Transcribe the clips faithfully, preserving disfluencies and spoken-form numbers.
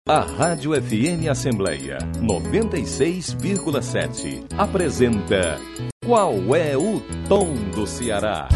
A Rádio F M Assembleia noventa e seis vírgula sete apresenta Qual é o Tom do Ceará?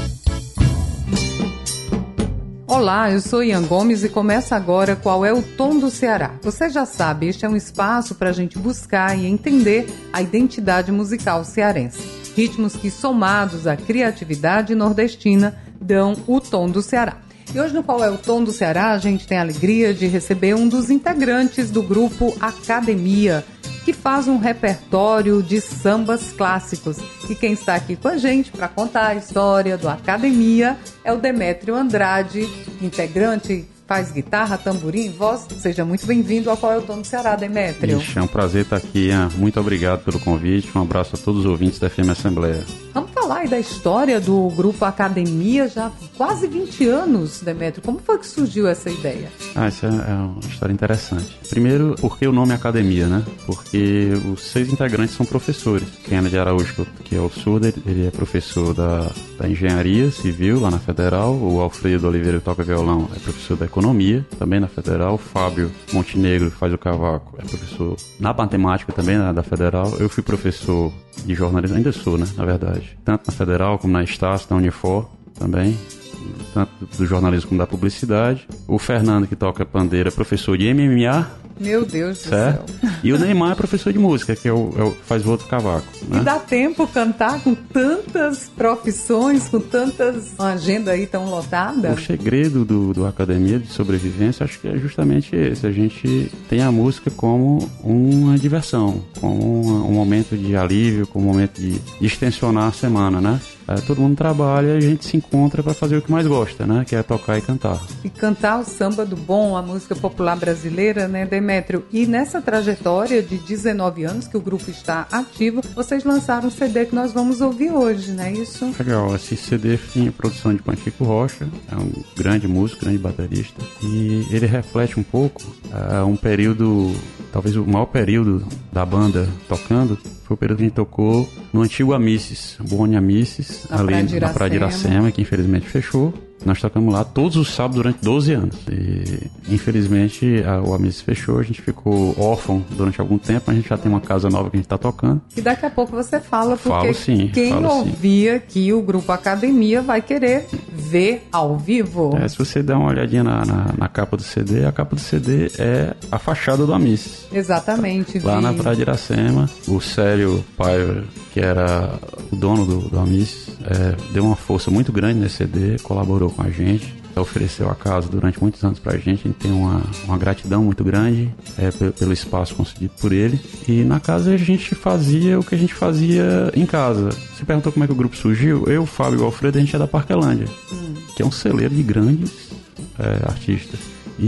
Olá, eu sou Ian Gomes e começa agora Qual é o Tom do Ceará. Você já sabe, este é um espaço para a gente buscar e entender a identidade musical cearense. Ritmos que, somados à criatividade nordestina, dão o tom do Ceará. E hoje no Qual é o Tom do Ceará, a gente tem a alegria de receber um dos integrantes do grupo Academia, que faz um repertório de sambas clássicos. E quem está aqui com a gente para contar a história do Academia é o Demétrio Andrade, integrante, faz guitarra, tamborim, voz. Seja muito bem-vindo ao Qual é o Tom do Ceará, Demétrio. Ixi, é um prazer estar aqui, Ian. Muito obrigado pelo convite. Um abraço a todos os ouvintes da F M Assembleia. Vamos falar aí da história do grupo Academia, já há quase vinte anos, Demétrio. Como foi que surgiu essa ideia? Ah, isso é, é uma história interessante. Primeiro, por que o nome Academia, né? Porque os seis integrantes são professores. Kennedy Araújo, que é o surdo, ele é professor da, da Engenharia Civil, lá na Federal. O Alfredo Oliveira, que toca violão, é professor da Economia, também na Federal. O Fábio Montenegro, que faz o cavaco, é professor na Matemática, também na, da Federal. Eu fui professor de jornalismo, ainda sou, né, na verdade. Tanto na Federal como na Estácio, na Unifor também. Tanto do jornalismo como da publicidade. O Fernando, que toca pandeira, é professor de M M A. Meu Deus do certo? céu. E o Neymar é professor de música, que é o, é o, faz o outro cavaco. Né? E dá tempo cantar com tantas profissões, com tantas... uma agenda aí tão lotada? O segredo do, do Academia de Sobrevivência, acho que é justamente esse. A gente tem a música como uma diversão, como uma, um momento de alívio, como um momento de, de extensionar a semana, né? É, todo mundo trabalha e a gente se encontra para fazer o que mais gosta, né? Que é tocar e cantar. E cantar o samba do bom, a música popular brasileira, né, Demétrio? E nessa trajetória de dezenove anos que o grupo está ativo, vocês lançaram um C D que nós vamos ouvir hoje, não é isso? Legal, esse C D tem produção de Panchico Rocha, é um grande músico, grande baterista, e ele reflete um pouco uh, um período, talvez o maior período da banda tocando, foi o período que a gente tocou no antigo Amissis, Boni Amissis, na ali Praia de na Praia de Iracema, que infelizmente fechou. Nós tocamos lá todos os sábados durante doze anos. E, infelizmente, a, o Amissis fechou, a gente ficou órfão durante algum tempo, mas a gente já tem uma casa nova que a gente está tocando. E daqui a pouco você fala, porque falo, sim, quem falo, ouvir sim. aqui o Grupo Academia vai querer ver ao vivo. É, se você der uma olhadinha na, na, na capa do C D, a capa do C D é a fachada do Amissis. Exatamente. Lá vi. na Praia de Iracema, o Célio Paiva, que era o dono do, do Amissis, é, deu uma força muito grande nesse C D, colaborou com a gente, ofereceu a casa durante muitos anos pra gente. A gente tem uma, uma gratidão muito grande é, pelo, pelo espaço concedido por ele. E na casa a gente fazia o que a gente fazia em casa. Você perguntou como é que o grupo surgiu? Eu, o Fábio e o Alfredo, a gente é da Parquelândia, hum. que é um celeiro de grandes é, artistas.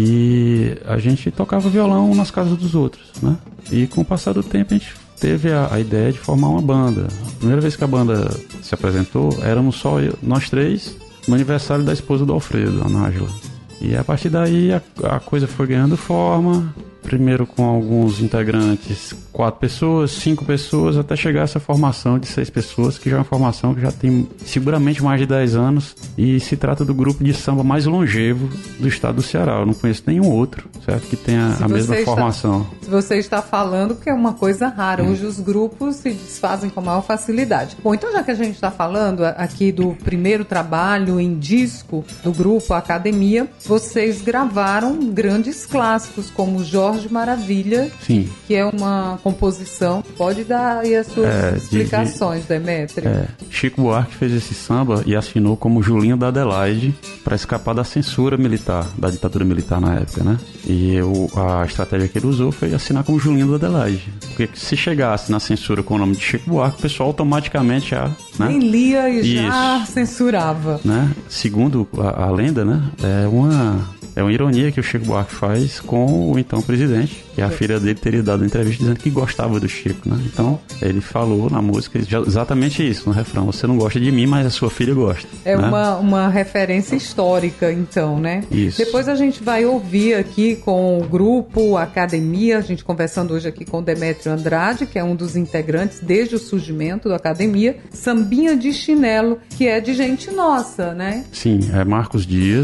E a gente tocava violão nas casas dos outros, né? E com o passar do tempo a gente teve a, a ideia de formar uma banda. A primeira vez que a banda se apresentou, éramos só eu, nós três, no aniversário da esposa do Alfredo, a Nájila. E a partir daí a, a coisa foi ganhando forma, primeiro com alguns integrantes, quatro pessoas, cinco pessoas, até chegar a essa formação de seis pessoas, que já é uma formação que já tem seguramente mais de dez anos, e se trata do grupo de samba mais longevo do estado do Ceará. Eu não conheço nenhum outro, certo, que tenha a mesma está, formação. Se você está falando que é uma coisa rara, hum. hoje os grupos se desfazem com maior facilidade. Bom, então já que a gente está falando aqui do primeiro trabalho em disco do grupo Academia, vocês gravaram grandes clássicos como Jorge Maravilha, Sim. que é uma composição. Pode dar aí as suas é, explicações, de, Demétrio. É, Chico Buarque fez esse samba e assinou como Julinho da Adelaide para escapar da censura militar, da ditadura militar na época, né? E eu, a estratégia que ele usou foi assinar como Julinho da Adelaide. Porque se chegasse na censura com o nome de Chico Buarque, o pessoal automaticamente já... Né? Nem lia e Isso. já censurava. Né? Segundo a, a lenda, né? É uma... É uma ironia que o Chico Buarque faz com o então presidente, que a filha dele teria dado uma entrevista dizendo que gostava do Chico, né? Então, ele falou na música exatamente isso, no refrão: você não gosta de mim, mas a sua filha gosta. É, né? uma, uma referência histórica, então, né? Isso. Depois a gente vai ouvir aqui com o grupo Academia, a gente conversando hoje aqui com o Demétrio Andrade, que é um dos integrantes desde o surgimento da Academia, Sambinha de Chinelo, que é de gente nossa, né? Sim, é Marcos Dias,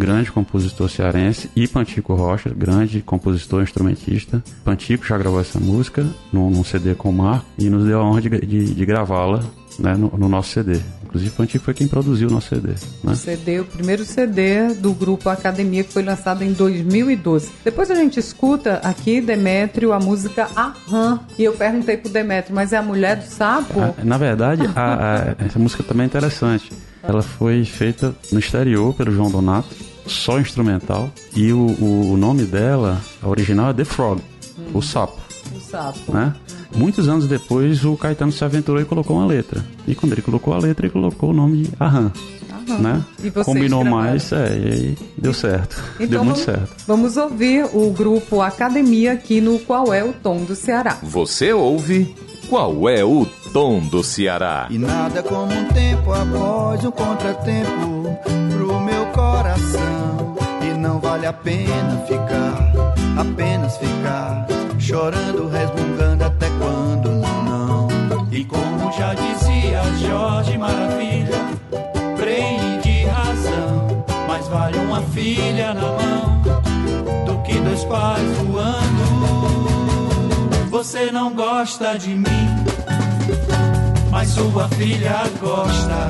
grande compositor cearense, e Pantico Rocha, grande compositor, instrumentista. Pantico já gravou essa música num, num C D com o Marco e nos deu a honra de, de, de gravá-la, né, no, no nosso C D. Inclusive, o Pantico foi quem produziu o nosso C D. Né? O C D, o primeiro C D do grupo Academia, que foi lançado em dois mil e doze. Depois a gente escuta aqui, Demétrio, a música Aham. E eu perguntei pro Demétrio, mas é a mulher do sapo? A, na verdade, a, a, essa música também é interessante. Ela foi feita no exterior pelo João Donato, só instrumental. E o, o, o nome dela, a original, é The Frog, hum. o sapo. O sapo. Né? Muitos anos depois, o Caetano se aventurou e colocou uma letra. E quando ele colocou a letra, ele colocou o nome de Aham. Né? Combinou mais, é, e aí deu certo. Então, deu muito vamos, certo. Vamos ouvir o grupo Academia aqui no Qual é o Tom do Ceará. Você ouve Qual é o Tom do Ceará? E nada como um tempo após um contratempo pro meu coração. E não vale a pena ficar, apenas ficar chorando, resmungando até quando não, não. E como já dizia Jorge Maravilha, prene de razão, mais vale uma filha na mão do que dois pais voando. Você não gosta de mim, mas sua filha gosta.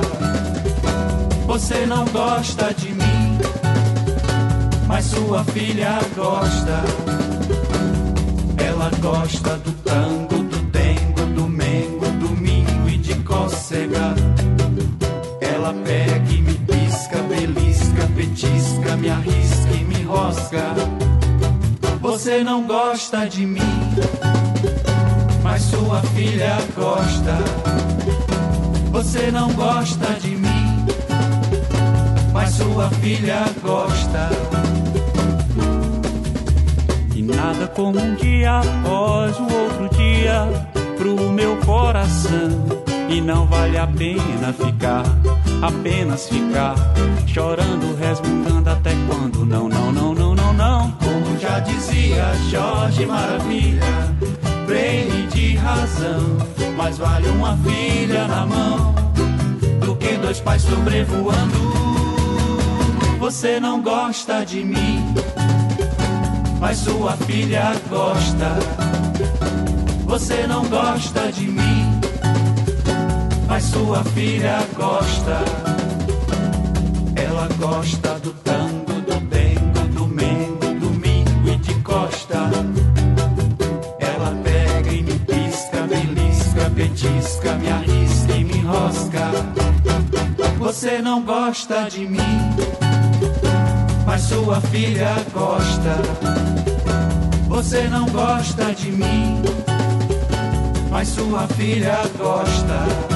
Você não gosta de mim, mas sua filha gosta. Ela gosta do tango, do dengo, do mengo, domingo e de cócega. Ela pega e me pisca, belisca, petisca, me arrisca e me rosca. Você não gosta de mim, mas sua filha gosta. Você não gosta de mim, mas sua filha gosta. E nada como um dia após o outro dia pro meu coração. E não vale a pena ficar, apenas ficar chorando, resmungando até quando não, não, não, não, não, não. Como já dizia Jorge Maravilha, prene de razão, mais vale uma filha na mão do que dois pais sobrevoando. Você não gosta de mim, mas sua filha gosta. Você não gosta de mim, mas sua filha gosta. Ela gosta do tango, do dengo, do mengo, domingo e de costa. Ela pega e me pisca, belisca, petisca, me arrisca e me enrosca. Você não gosta de mim, mas sua filha gosta. Você não gosta de mim, mas sua filha gosta.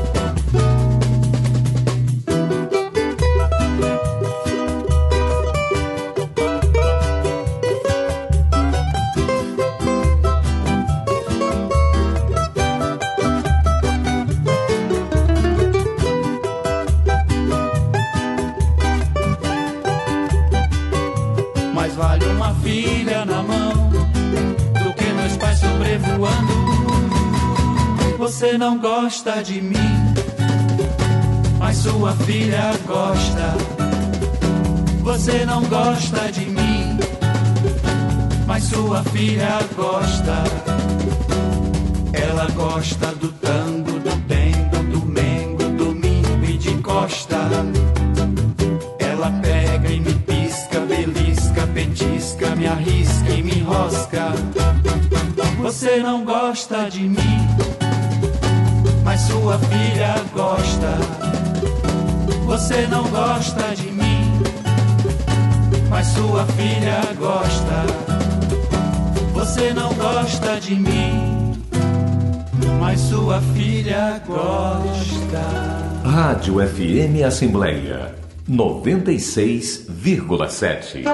Mais vale uma filha na mão do que meus pais sobrevoando. Você não gosta de mim, mas sua filha gosta. Você não gosta de mim, mas sua filha gosta. Ela gosta do tango, do dengo, do mengo, domingo e de costa. Ela pega e me pisca, belisca, petisca, me arrisca e me enrosca. Você não gosta de mim, mas sua filha gosta. Você não gosta de mim, mas sua filha gosta. Você não gosta de mim, mas sua filha gosta. Rádio F M Assembleia noventa e seis vírgula sete.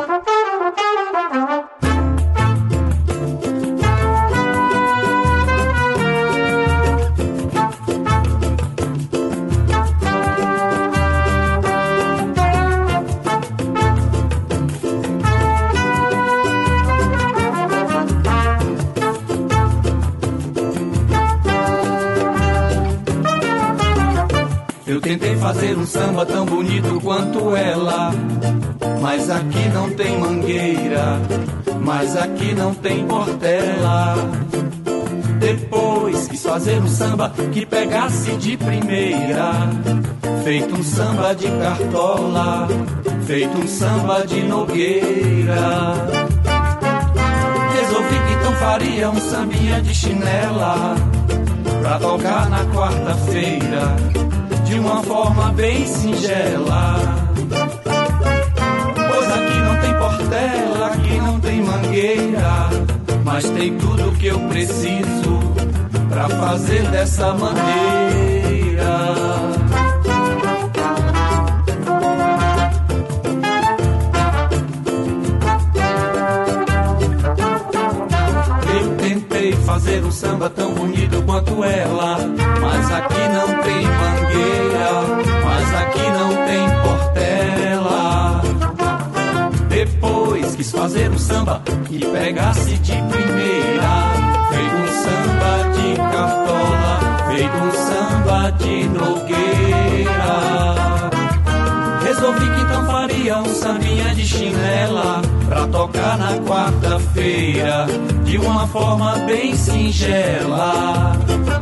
Eu tentei fazer um samba tão bonito quanto ela, mas aqui não tem mangueira, mas aqui não tem portela. Depois quis fazer um samba que pegasse de primeira, feito um samba de cartola, feito um samba de Nogueira. Resolvi que então faria um sambinha de chinela, pra tocar na quarta-feira, de uma forma bem singela. Pois aqui não tem portela, aqui não tem mangueira, mas tem tudo que eu preciso pra fazer dessa maneira. Eu tentei fazer um samba tão bonito quanto ela, mas aqui não tem mangueira, mas aqui não tem portela. Depois quis fazer um samba que pegasse de primeira, feito um samba de cartola, feito um samba de Nogueira. Resolvi que então faria um sambinha de chinela, pra tocar na quarta-feira, de uma forma bem singela.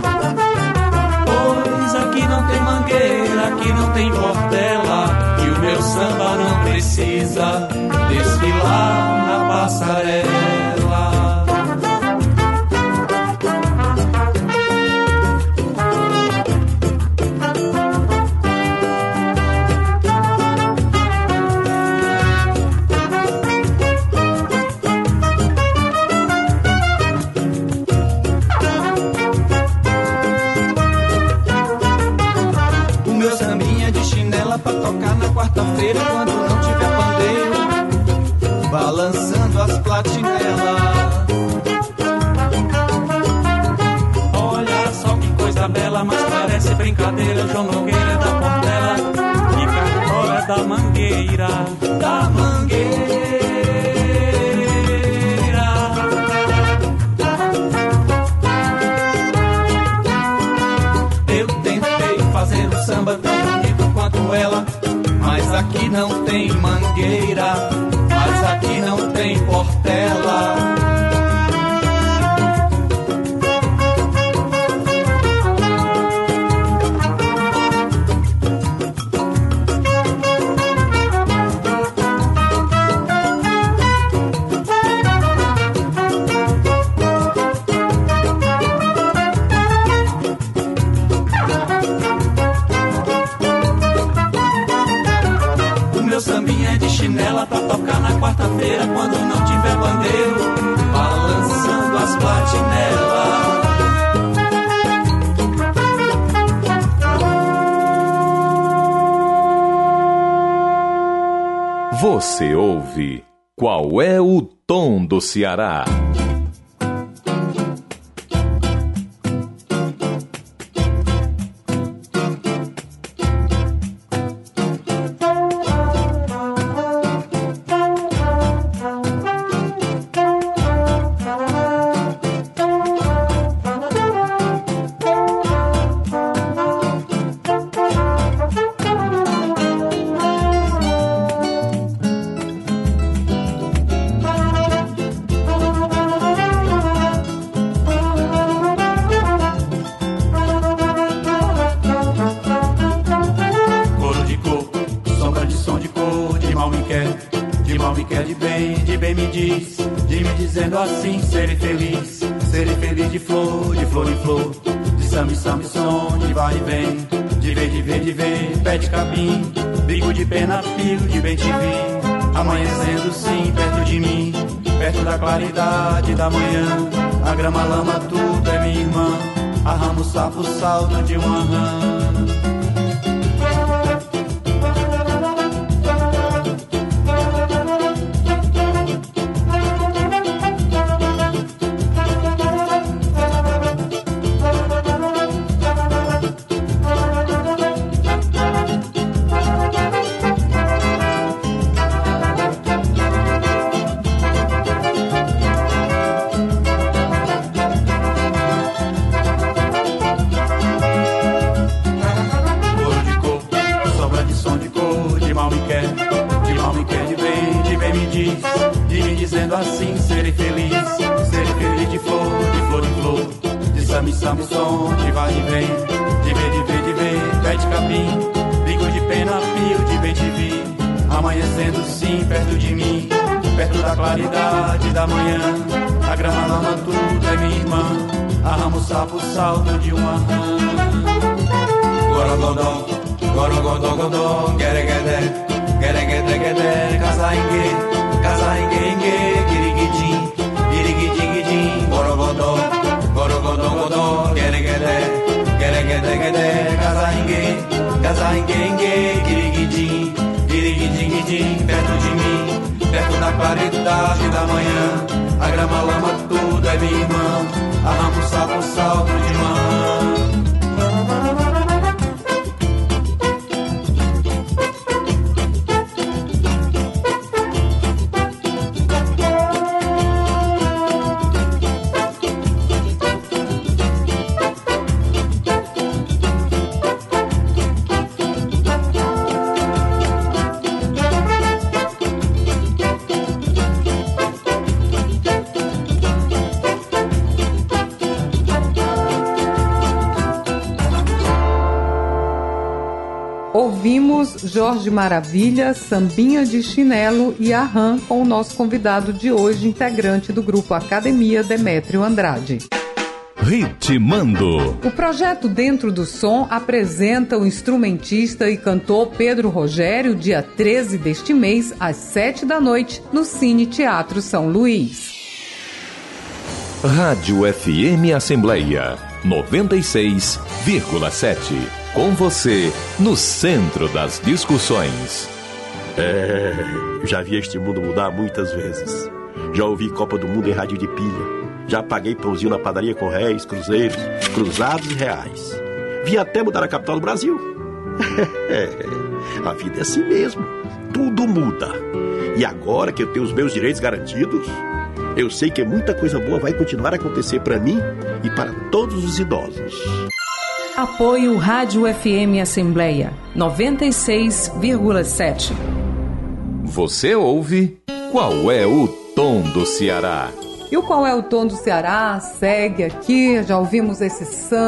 Pois aqui não tem mangueira, aqui não tem portela, e o meu samba não precisa desfilar na passarela. O meu sambinha de chinela pra tocar na quarta-feira, quando não tiver pandeiro, balançando as platinelas. Olha só que coisa bela, mas parece brincadeira. João Nogueira da Portela e Cartola da Mangueira, da Mangueira. Eu tentei fazer um samba tão bonito quanto ela, mas aqui não tem mangueira, mas aqui não tem portela. Sambinha de chinela pra tocar na quarta-feira, quando não tiver bandeiro, balançando as platinelas. Você ouve Qual é o Tom do Ceará? Assim, serei feliz, serei feliz de flor, de flor em flor, de samba em samba e som, de vai e vem, de ver, de ver, de ver, pé de capim, bico de pena, pio de bem te vi, amanhecendo sim, perto de mim, perto da claridade da manhã, a grama, lama, tudo é minha irmã, a ramo, sapo, salto de uma rã. grave som de vai e vem, de vê, de vê, de vê, pé de capim, bico de pena, pio de bem te vi, amanhecendo sim perto de mim, perto da claridade da manhã, a grama, lama, tudo é minha irmã, arrama o sapo, salto de uma rã. Gorogodó, gorogodó, godó, guereguedé, guereguedé, guedé, casaingue, casaingue, ingue, guiriguidim, guiriguidim, guidim, gorogodó, gorogodó, godó, guereguedé, guereguedé, guedé, casaingue, casaingue, ingue, guiriguidim, guiriguidim, guidim, perto de mim, perto da claridade da manhã, a grama, lama, tudo é minha irmã, arrama o sapo, salto de manhã. Ouvimos Jorge Maravilha, Sambinha de Chinelo e Arran com o nosso convidado de hoje, integrante do grupo Academia, Demétrio Andrade. Ritmando. O projeto Dentro do Som apresenta o instrumentista e cantor Pedro Rogério, dia treze deste mês, às sete da noite, no Cine Teatro São Luís. Rádio F M Assembleia noventa e seis vírgula sete. Com você, no centro das discussões. É, já vi este mundo mudar muitas vezes. Já ouvi Copa do Mundo em rádio de pilha. Já paguei pãozinho na padaria com réis, cruzeiros, cruzados e reais. Vi até mudar a capital do Brasil. A vida é assim mesmo. Tudo muda. E agora que eu tenho os meus direitos garantidos, eu sei que muita coisa boa vai continuar a acontecer para mim e para todos os idosos. Apoio Rádio F M Assembleia noventa e seis vírgula sete. Você ouve Qual é o Tom do Ceará? E o Qual é o Tom do Ceará segue aqui, já ouvimos esse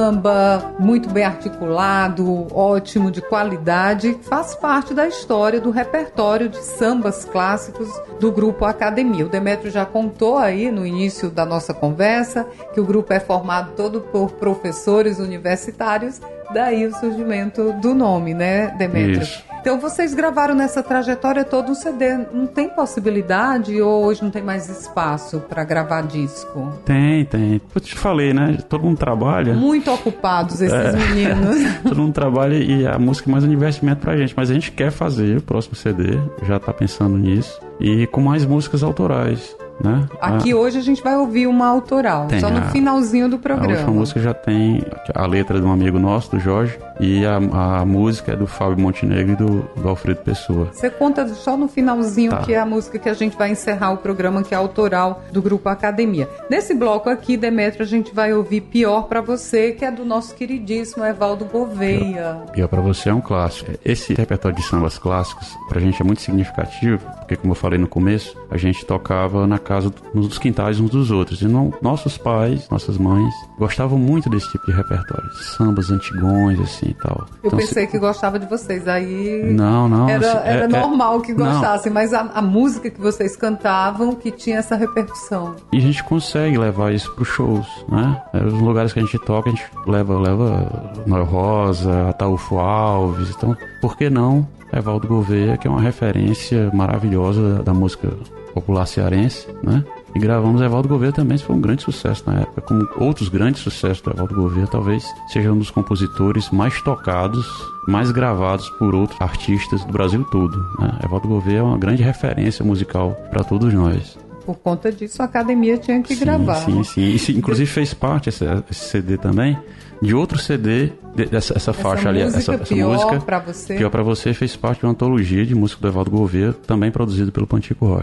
samba muito bem articulado, ótimo, de qualidade, faz parte da história do repertório de sambas clássicos do grupo Academia. O Demétrio já contou aí no início da nossa conversa que o grupo é formado todo por professores universitários, daí o surgimento do nome, né, Demétrio? Isso. Então vocês gravaram nessa trajetória todo um C D. Não tem possibilidade ou hoje não tem mais espaço para gravar disco? Tem, tem. Eu te falei, né? Todo mundo trabalha. Muito ocupados esses é. meninos. Todo mundo trabalha e a música é mais um investimento pra gente. Mas a gente quer fazer o próximo C D, já tá pensando nisso. E com mais músicas autorais, né? Aqui a... hoje a gente vai ouvir uma autoral, tem só no a... finalzinho do programa. A última música já tem a letra de um amigo nosso, do Jorge, e a, a música é do Fábio Montenegro e do, do Alfredo Pessoa. Você conta só no finalzinho, tá. Que é a música que a gente vai encerrar o programa, que é autoral do grupo Academia. Nesse bloco aqui, Demétrio, a gente vai ouvir Pior Pra Você, que é do nosso queridíssimo Evaldo Gouveia. Pior, Pior Pra Você é um clássico. Esse repertório de sambas clássicos pra gente é muito significativo, porque como eu falei no começo, a gente tocava na casa, nos quintais uns dos outros. E não, nossos pais, nossas mães, gostavam muito desse tipo de repertório. Sambas antigões, assim, e tal. Eu então, pensei se... que gostava de vocês, aí... Não, não. Era, assim, era é, normal que gostassem, não. mas a, a música que vocês cantavam que tinha essa repercussão. E a gente consegue levar isso pros shows, né? Os lugares que a gente toca, a gente leva, leva Noel Rosa, Ataúfo Alves, então, por que não Evaldo Gouveia, que é uma referência maravilhosa da, da música popular cearense, né? E gravamos Evaldo Gouveia também, isso foi um grande sucesso na época, como outros grandes sucessos do Evaldo Gouveia, talvez seja um dos compositores mais tocados, mais gravados por outros artistas do Brasil todo, né? Evaldo Gouveia é uma grande referência musical para todos nós. Por conta disso, a Academia tinha que sim, gravar. Sim, sim, sim. Inclusive fez parte esse, esse C D também de outro C D, dessa essa faixa essa ali, música, essa, essa Pior música Pra Você. Pior Pra Você fez parte de uma antologia de música do Evaldo Gouveia, também produzido pelo Pantico Rocha.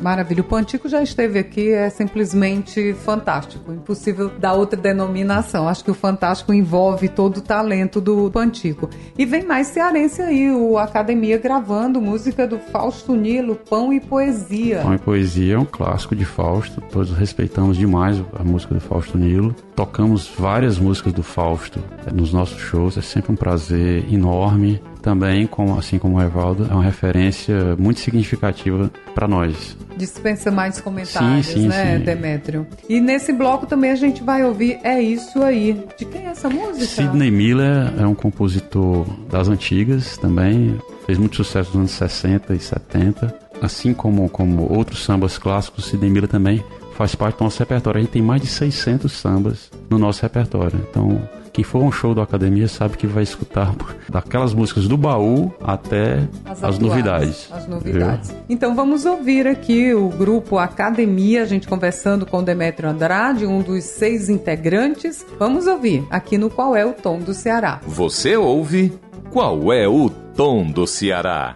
Maravilha. O Pantico já esteve aqui, é simplesmente fantástico. Impossível dar outra denominação. Acho que o fantástico envolve todo o talento do Pantico. E vem mais cearense aí, o Academia gravando música do Fausto Nilo, Pão e Poesia. Pão e Poesia é um clássico de Fausto. Todos respeitamos demais a música do Fausto Nilo. Tocamos várias músicas do Fausto nos nossos shows. É sempre um prazer enorme. Também, como, assim como o Evaldo, é uma referência muito significativa para nós. Dispensa mais comentários, sim, sim, né, sim. Demétrio? E nesse bloco também a gente vai ouvir É Isso Aí. De quem é essa música? Sidney Miller é um compositor das antigas também. Fez muito sucesso nos anos sessenta e setenta. Assim como, como outros sambas clássicos, Sidney Miller também faz parte do nosso repertório. A gente tem mais de seiscentos sambas no nosso repertório. Então, quem for a um show da Academia sabe que vai escutar daquelas músicas do baú até as, as novidades. As novidades. Eu... Então vamos ouvir aqui o grupo Academia, a gente conversando com Demétrio Andrade, um dos seis integrantes. Vamos ouvir aqui no Qual é o Tom do Ceará. Você ouve Qual é o Tom do Ceará?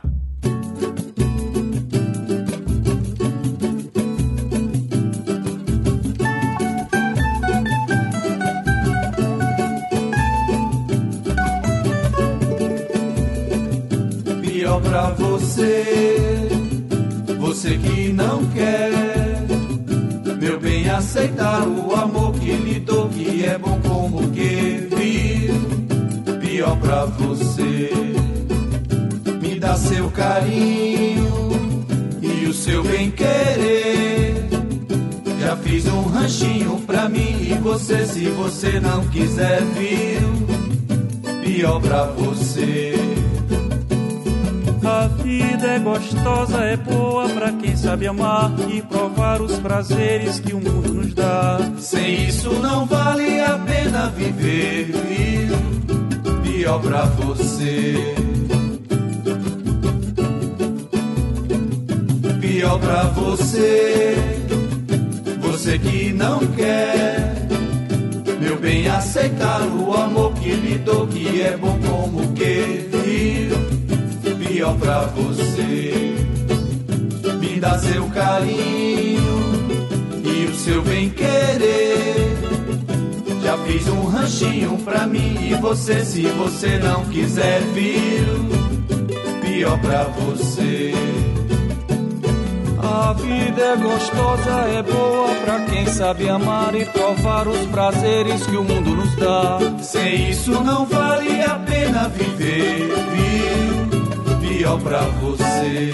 Pra você, você que não quer, meu bem, aceitar o amor que lhe dou, que é bom como que viu. Pior pra você, me dá seu carinho e o seu bem querer. Já fiz um ranchinho pra mim e você, se você não quiser vir. Pior pra você. A vida é gostosa, é boa pra quem sabe amar e provar os prazeres que o mundo nos dá. Sem isso não vale a pena viver, viu? Pior pra você. Pior pra você, você que não quer, meu bem, aceitar o amor que lhe dou, que é bom como que viu. Pior pra você, me dá seu carinho e o seu bem querer. Já fiz um ranchinho pra mim e você, se você não quiser vir. Pior pra você. A vida é gostosa, é boa pra quem sabe amar e provar os prazeres que o mundo nos dá. Sem isso não vale a pena viver, viu? Pior pra você.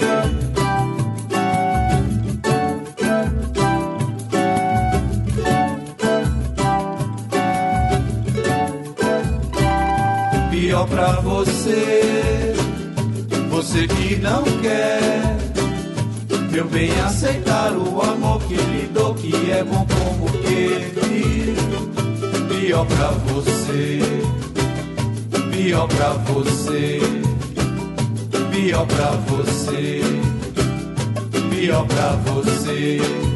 Pior pra você, você que não quer, meu bem, aceitar o amor que lhe dou, que é bom como que. Pior pra você, pior pra você. Pior pra você, pior pra você.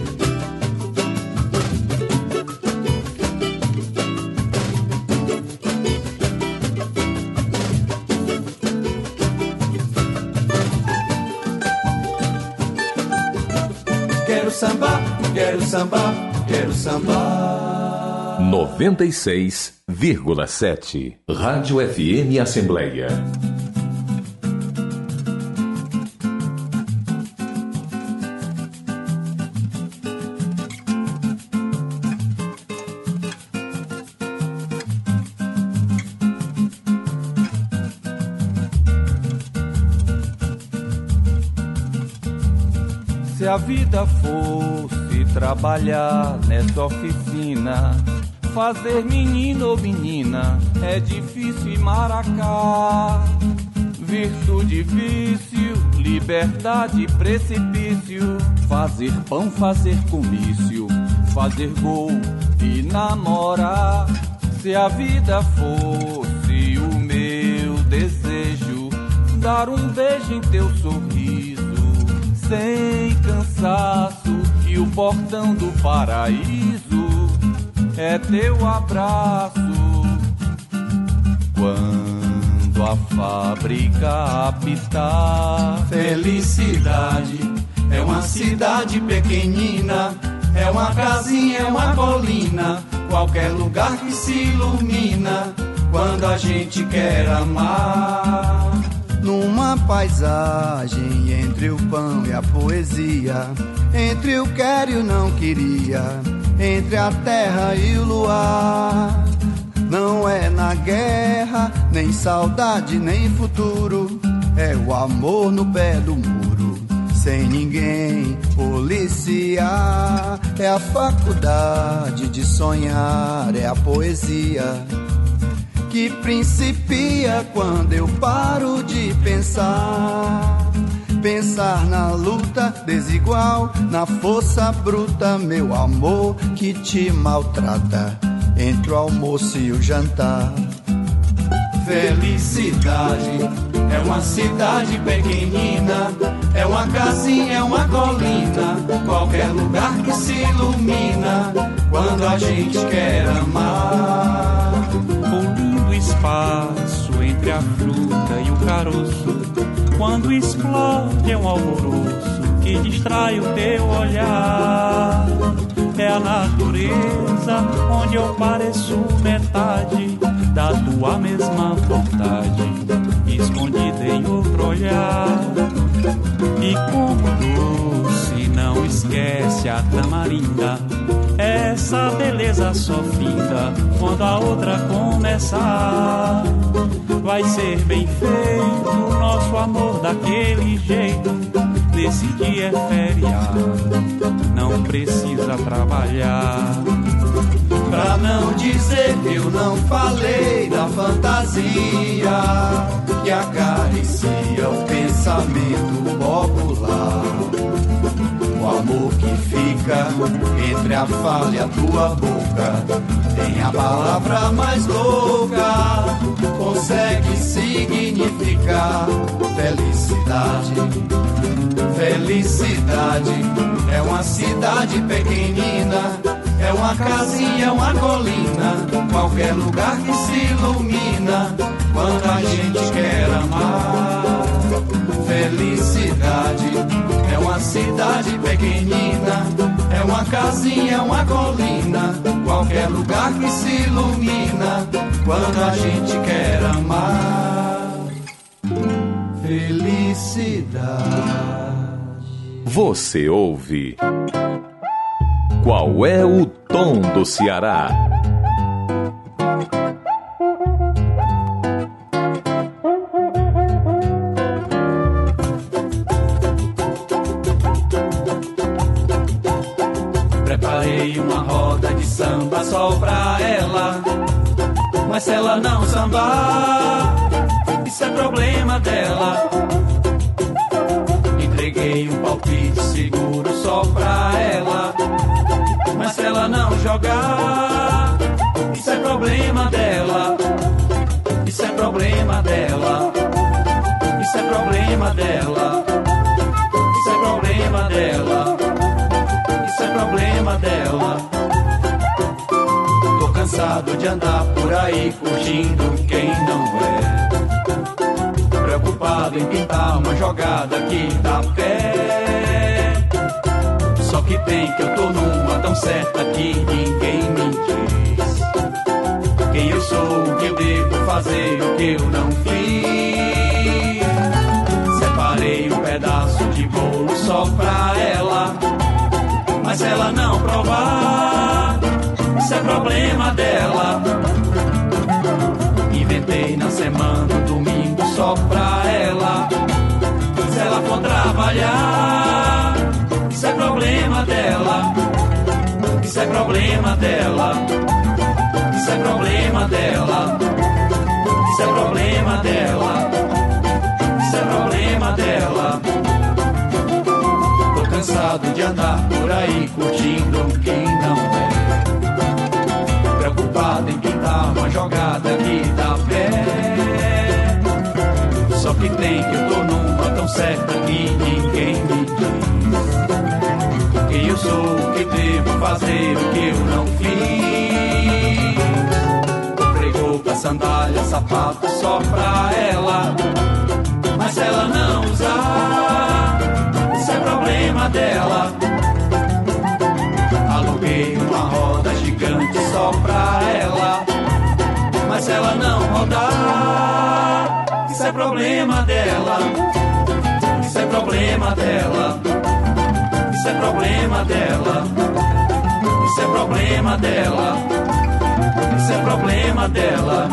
Quero sambar, quero sambar, quero sambar. noventa e seis vírgula sete Rádio F M Assembleia. Se a vida fosse trabalhar nessa oficina, fazer menino ou menina é difícil e maracá. Virtude vício, liberdade precipício, fazer pão, fazer comício, fazer gol e namorar. Se a vida fosse o meu desejo, dar um beijo em teu sorriso, sem cansaço, e o portão do paraíso é teu abraço. Quando a fábrica apitar, felicidade é uma cidade pequenina, é uma casinha, é uma colina, qualquer lugar que se ilumina quando a gente quer amar. Numa paisagem entre o pão e a poesia, entre o quero e o não queria, entre a terra e o luar. Não é na guerra, nem saudade, nem futuro, é o amor no pé do muro, sem ninguém policiar. É a faculdade de sonhar, é a poesia que principia quando eu paro de pensar. Pensar na luta desigual, na força bruta, meu amor, que te maltrata entre o almoço e o jantar. Felicidade é uma cidade pequenina, é uma casinha, é uma colina, qualquer lugar que se ilumina quando a gente quer amar. O lindo espaço entre a fruta e o caroço, quando explode é um alvoroço que distrai o teu olhar. É a natureza onde eu pareço metade da tua mesma vontade, escondida em outro olhar. E como doce não esquece a tamarinda, essa beleza só finda quando a outra começar. Vai ser bem feito o nosso amor daquele jeito, nesse dia é feriado, não precisa trabalhar. Pra não dizer que eu não falei da fantasia que acaricia o pensamento popular. O amor que fica entre a fala e a tua boca tem a palavra mais louca, consegue significar felicidade. Felicidade é uma cidade pequenina, é uma casinha, é uma colina, qualquer lugar que se ilumina quando a gente quer amar. Felicidade é uma cidade pequenina, é uma casinha, é uma colina, qualquer lugar que se ilumina quando a gente quer amar. Felicidade. Você ouve Qual é o Tom do Ceará? Preparei uma roda de samba só pra ela, mas se ela não sambar, isso é problema dela. Entreguei um palpite seguro só pra ela, mas se ela não jogar, isso é problema dela. Isso é problema dela. Isso é problema dela. Isso é problema dela. Isso é problema dela. Tô cansado de andar por aí curtindo quem não é, preocupado em pintar uma jogada que dá pé. Só que tem que eu tô numa tão certa que ninguém me diz quem eu sou, o que eu devo fazer, o que eu não fiz. Separei um pedaço de bolo só pra ela, mas se ela não provar, isso é problema dela. Inventei na semana um domingo só pra ela, se ela for trabalhar, isso é problema dela. Isso é problema dela. Isso é problema dela. Isso é problema dela. Isso é problema dela. Tô cansado de andar por aí curtindo quem não é, preocupado em pintar uma jogada que dá pé. Só que tem que eu tô numa tão certa que ninguém me diz quem eu sou, o que devo fazer, o que eu não fiz. Comprei roupa, sandália, sapato só pra ela, mas se ela não usar, isso é problema problema dela. Aluguei uma roda gigante só pra ela, mas se ela não rodar, isso é problema dela. Isso é problema dela. Isso é problema dela. Isso é problema dela. Isso é problema dela.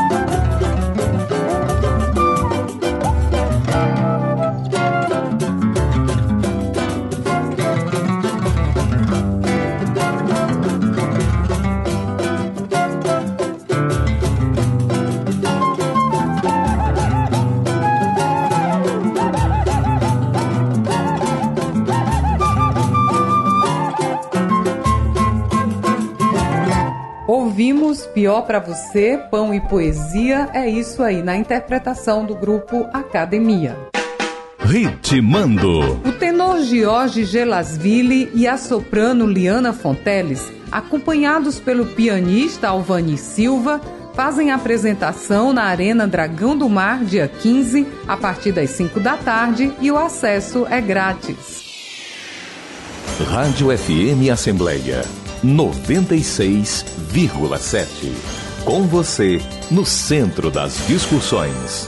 Ouvimos Pior Pra Você, Pão e Poesia, é isso aí, na interpretação do grupo Academia. Ritmando. O tenor Jorge Gelasville e a soprano Liana Fonteles, acompanhados pelo pianista Alvani Silva, fazem a apresentação na Arena Dragão do Mar, dia quinze, a partir das cinco da tarde, e o acesso é grátis. Rádio F M Assembleia noventa e seis vírgula sete. Com você, no centro das discussões.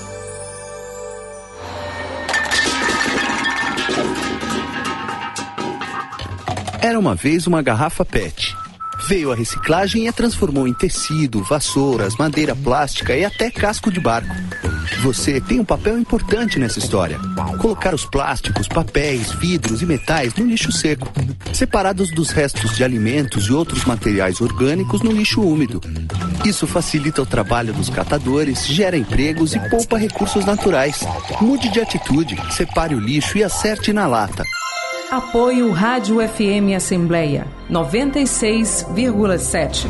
Era uma vez uma garrafa P E T. Veio a reciclagem e a transformou em tecido, vassouras, madeira plástica e até casco de barco. Você tem um papel importante nessa história. Colocar os plásticos, papéis, vidros e metais no lixo seco, separados dos restos de alimentos e outros materiais orgânicos no lixo úmido. Isso facilita o trabalho dos catadores, gera empregos e poupa recursos naturais. Mude de atitude, separe o lixo e acerte na lata. Apoio Rádio F M Assembleia noventa e seis vírgula sete.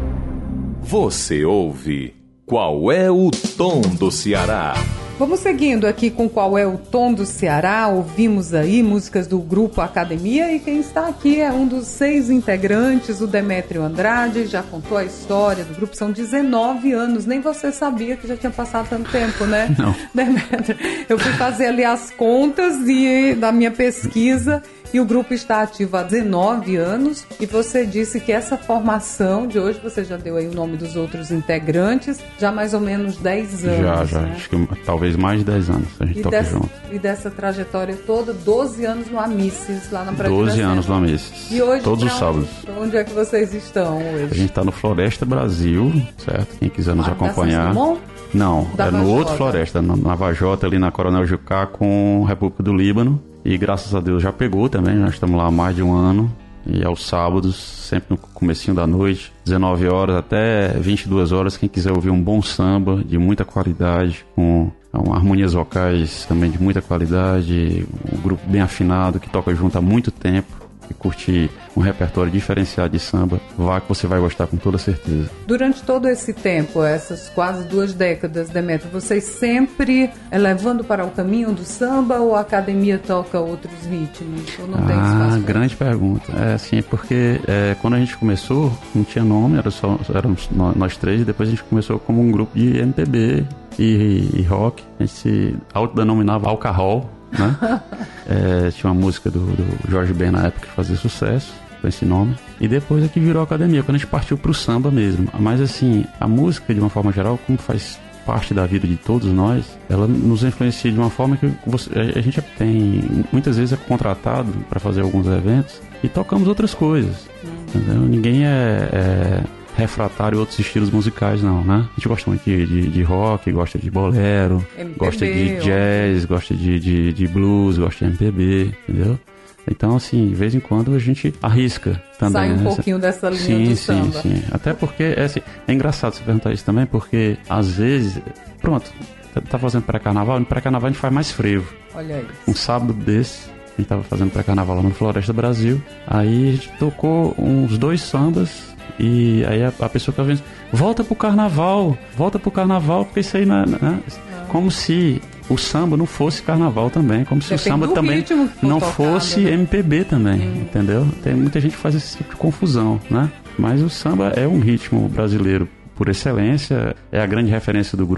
Você ouve Qual é o Tom do Ceará? Vamos seguindo aqui com Qual é o Tom do Ceará. Ouvimos aí músicas do grupo Academia e quem está aqui é um dos seis integrantes, o Demétrio Andrade. Já contou a história do grupo, são dezenove anos. Nem você sabia que já tinha passado tanto tempo, né? Não. Demétrio, eu fui fazer ali as contas e, da minha pesquisa e o grupo está ativo há dezenove anos. E você disse que essa formação de hoje, você já deu aí o nome dos outros integrantes, já há mais ou menos dez anos. Já, já. Né? Acho que talvez mais de dez anos a gente e toca dessa, junto. E dessa trajetória toda, doze anos no Amices, lá na Praia de doze Iracema. anos no Amices. E hoje, todos os onde, sábados. Onde é que vocês estão hoje? A gente está no Floresta Brasil, certo? Quem quiser nos ah, acompanhar. Da Não, da é no Vajota. outro Floresta, na, na Vajota, ali na Coronel Jucá, com República do Líbano. E graças a Deus já pegou também, nós estamos lá há mais de um ano. E aos sábados, sempre no comecinho da noite, dezenove horas até vinte e duas horas, quem quiser ouvir um bom samba de muita qualidade, com, com harmonias vocais também de muita qualidade, um grupo bem afinado que toca junto há muito tempo. E curtir um repertório diferenciado de samba, vá que você vai gostar com toda certeza. Durante todo esse tempo, essas quase duas décadas, Demétrio, vocês sempre é, levando para o caminho do samba ou a academia toca outros ritmos? Ou não tem espaço? Ah, grande pergunta. É assim, porque é, quando a gente começou, não tinha nome, era só, éramos nós três, e depois a gente começou como um grupo de M P B e, e rock. A gente se autodenominava Alcarrol. Né? É, tinha uma música do, do Jorge Ben na época que fazia sucesso com esse nome, e depois é que virou Academia, quando a gente partiu pro samba mesmo. Mas assim, a música de uma forma geral, como faz parte da vida de todos nós, ela nos influencia de uma forma que você, a gente tem, muitas vezes é contratado para fazer alguns eventos e tocamos outras coisas, entendeu? Ninguém é, é refratário a outros estilos musicais, não, né? A gente gosta muito de, de, de rock, gosta de bolero, M P B, gosta de jazz, ó. gosta de, de, de blues, gosta de M P B, entendeu? Então, assim, de vez em quando a gente arrisca também. Sai um né? pouquinho dessa linha sim, do sim, samba. Sim, sim. Até porque, é, assim, é engraçado você perguntar isso também, porque às vezes, pronto, tá fazendo pré-carnaval, no pré-carnaval a gente faz mais frevo. Olha aí. Um sábado desse, a gente tava fazendo pré-carnaval lá no Floresta Brasil, aí a gente tocou uns dois sambas. E aí a, a pessoa que tá vendo, volta pro carnaval, volta pro carnaval, porque isso aí não é, né? Como se o samba não fosse carnaval também, como se Depende o samba também não tocado, fosse né? M P B também, hum. entendeu? Tem muita gente que faz esse tipo de confusão, né? Mas o samba é um ritmo brasileiro por excelência, é a grande referência do grupo,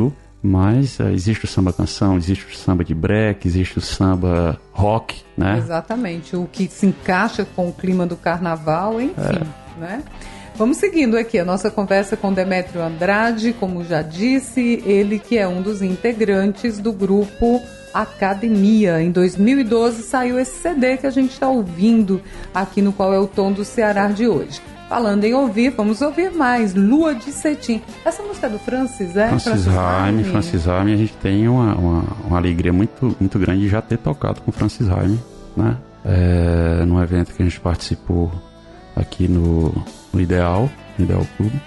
Mas uh, existe o samba canção, existe o samba de break, existe o samba rock, né? Exatamente, o que se encaixa com o clima do carnaval, enfim, é. né? Vamos seguindo aqui a nossa conversa com Demétrio Andrade, como já disse, ele que é um dos integrantes do grupo Academia. Em dois mil e doze saiu esse C D que a gente está ouvindo aqui no Qual é o Tom do Ceará de hoje. Falando em ouvir, vamos ouvir mais, Lua de Cetim. Essa música é do Francis, é? Francis Haime, Francis Haime, a gente tem uma, uma, uma alegria muito, muito grande de já ter tocado com Francis Haime, né? É, num evento que a gente participou aqui no, no Ideal, no Ideal Clube,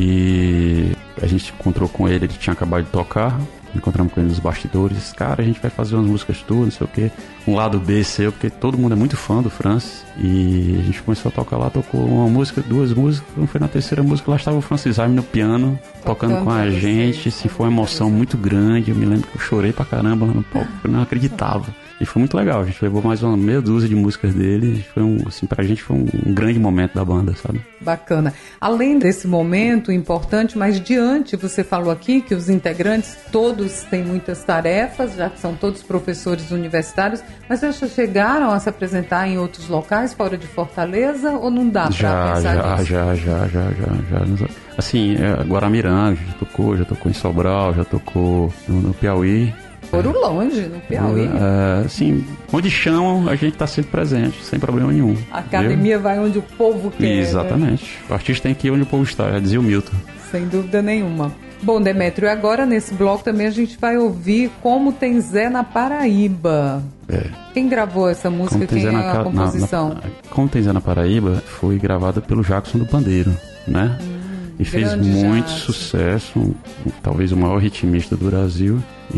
e a gente encontrou com ele, ele tinha acabado de tocar, encontramos com ele nos bastidores, cara, a gente vai fazer umas músicas tuas, não sei o que, um lado B seu, porque todo mundo é muito fã do Francis, e a gente começou a tocar lá, tocou uma música, duas músicas, quando foi na terceira música, lá estava o Francis Haime no piano, tocando, tocando com a gente, assim, foi uma emoção muito grande, eu me lembro que eu chorei pra caramba lá no palco, eu não acreditava. E foi muito legal, a gente levou mais uma meia dúzia de músicas dele, foi um, assim, pra gente foi um, um grande momento da banda, sabe? Bacana. Além desse momento importante, mas diante, você falou aqui que os integrantes todos têm muitas tarefas, já que são todos professores universitários, mas vocês já chegaram a se apresentar em outros locais fora de Fortaleza ou não dá já, pra pensar já, nisso? Já, já, já, já, já. Assim, é, Guaramiranga já tocou, já tocou em Sobral, já tocou no, no Piauí. Foram longe, no Piauí. É, assim, onde chamam, a gente tá sempre presente, sem problema nenhum. A academia viu? Vai onde o povo quer. Exatamente. Né? O artista tem que ir onde o povo está, já dizia o Milton. Sem dúvida nenhuma. Bom, Demétrio, agora nesse bloco também a gente vai ouvir Como Tem Zé na Paraíba. É. Quem gravou essa música? Quem é a na, composição? Na, na, Como Tem Zé na Paraíba foi gravada pelo Jackson do Pandeiro, né? Hum, e fez muito Jackson. Sucesso, um, talvez o maior ritmista do Brasil.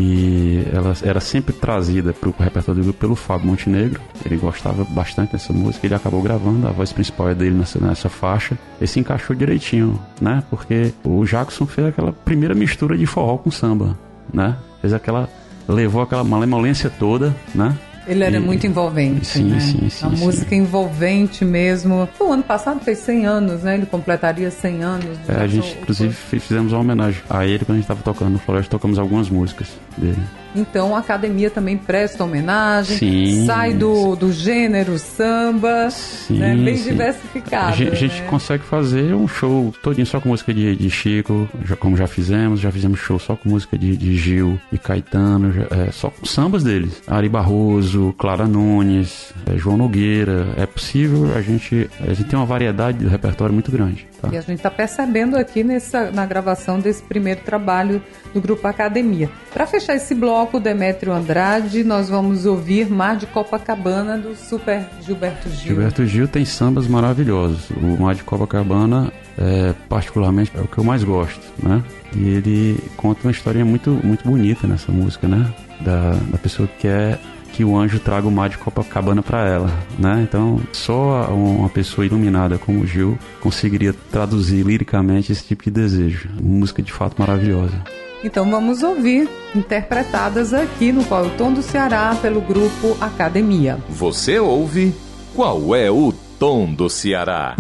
E ela era sempre trazida para o repertório do grupo pelo Fábio Montenegro. Ele gostava bastante dessa música, ele acabou gravando, a voz principal é dele nessa, nessa faixa. E se encaixou direitinho, né? Porque o Jackson fez aquela primeira mistura de forró com samba, né? Fez aquela, levou aquela malemolência toda, né? Ele era e, muito envolvente, sim, né? Sim, sim, A sim, música sim. envolvente mesmo. O ano passado fez cem anos, né? Ele completaria cem anos. É, a gente, inclusive, fizemos uma homenagem a ele quando a gente estava tocando no Floresta, tocamos algumas músicas dele. Então a academia também presta homenagem, sim, sai do, do gênero samba, sim, né? Bem sim. diversificado. A gente, né? a gente consegue fazer um show todinho só com música de, de Chico, já, como já fizemos, já fizemos show só com música de, de Gil e Caetano, já, é, só com sambas deles. Ari Barroso, Clara Nunes, é, João Nogueira. É possível, a gente, a gente tem uma variedade de repertório muito grande. Tá? E a gente está percebendo aqui nessa, na gravação desse primeiro trabalho do Grupo Academia. Para fechar esse bloco, Demétrio Andrade, nós vamos ouvir Mar de Copacabana do Super Gilberto Gil. Gilberto Gil tem sambas maravilhosos. O Mar de Copacabana, é, particularmente, é o que eu mais gosto, né? E ele conta uma história muito, muito bonita nessa música, né? Da, da pessoa que quer que o anjo traga o mar de Copacabana para ela, né? Então, só uma pessoa iluminada como o Gil conseguiria traduzir liricamente esse tipo de desejo. Uma música de fato maravilhosa. Então vamos ouvir, interpretadas aqui no Qual é o Tom do Ceará pelo Grupo Academia. Você ouve Qual é o Tom do Ceará?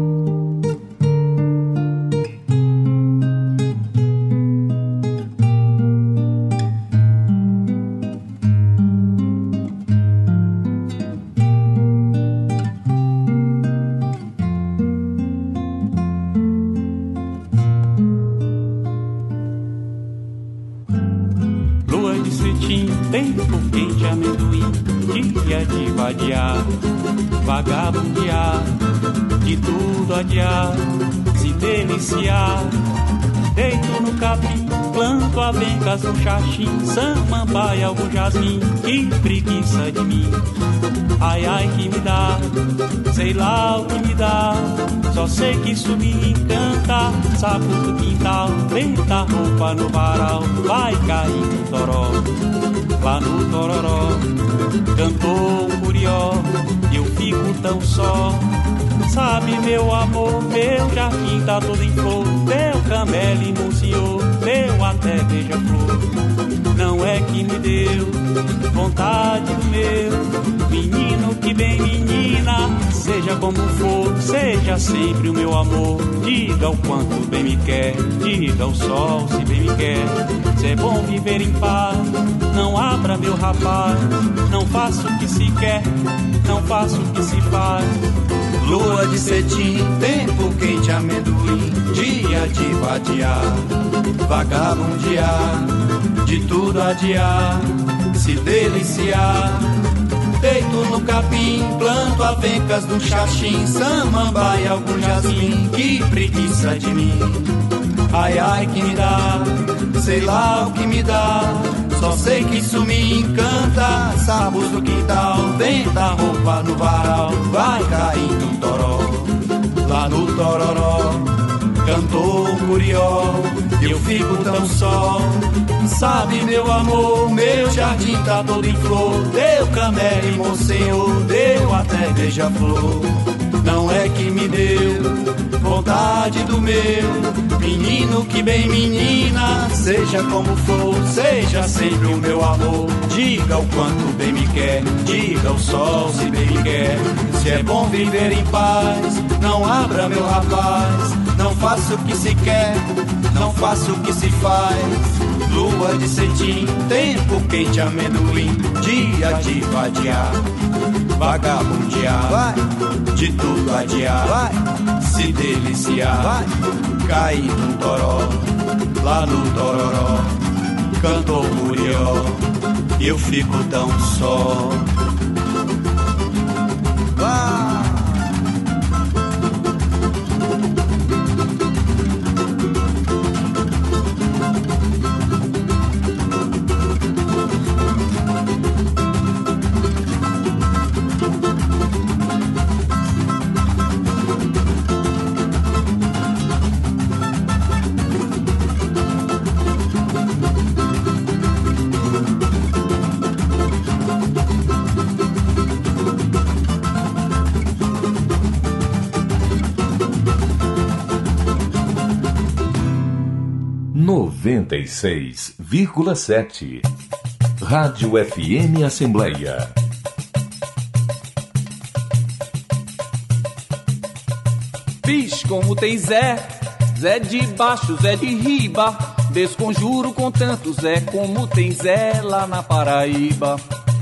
Vagabundear, de tudo adiar, se deliciar. Deito no capim, planto avencas no xaxim, samambaia, algum jasmim, que preguiça de mim. Ai, ai, que me dá, sei lá o que me dá, só sei que isso me encanta. Sapo do quintal, preta roupa no varal, vai cair no toró, lá no tororó. Cantou um curió, eu fico tão só. Sabe, meu amor, meu jardim tá todo em flor, meu canto camélimo senhor, deu até beija-flor. Não é que me deu vontade do meu menino, que bem menina, seja como for, seja sempre o meu amor. Diga o quanto bem me quer, diga o sol se bem me quer. Se é bom viver em paz, não abra meu rapaz, não faça o que se quer, não faça o que se faz. Lua de cetim, tempo quente, amendoim, dia de vadiar, vagabundear, de tudo adiar, se deliciar. Deito no capim, planto avencas do xaxim, samambaia, algum jasmim, que preguiça de mim. Ai, ai, que me dá, sei lá o que me dá, só sei que isso me encanta. Sabos do quintal, venta a roupa no varal, vai caindo um toró, lá no tororó, cantou um curió, eu fico tão só. Sabe meu amor, meu jardim tá todo em flor, deu camélimo senhor, deu até beija-flor. Não é que me deu vontade do meu menino, que bem menina, seja como for, seja sempre o meu amor. Diga o quanto bem me quer, diga o sol se bem me quer. Se é bom viver em paz, não abra meu rapaz, não faça o que se quer, não faça o que se faz. Lua de cetim, tempo quente, amendoim, dia de vadiar, vagabundear, vai, de tudo adiar, vai, se deliciar, vai, cair no toró, lá no tororó, cantou curió, e eu fico tão só. Vai. noventa e seis vírgula sete Rádio F M Assembleia. Vixe, como tem Zé, Zé de baixo, Zé de riba, desconjuro com tanto Zé, como tem Zé lá na Paraíba.